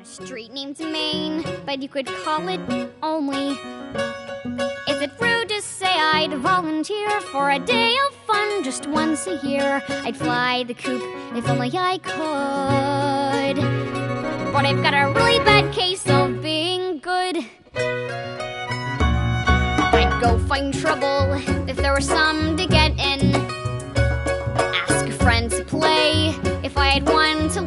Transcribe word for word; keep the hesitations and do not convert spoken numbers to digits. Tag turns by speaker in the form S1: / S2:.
S1: street named Maine, but you could call it only. Is it rude to say I'd volunteer for a day of fun just once a year? I'd fly the coop if only I could. But I've got a really bad case of being good. I'd go find trouble if there were some to get in. Ask a friend to play if I had one to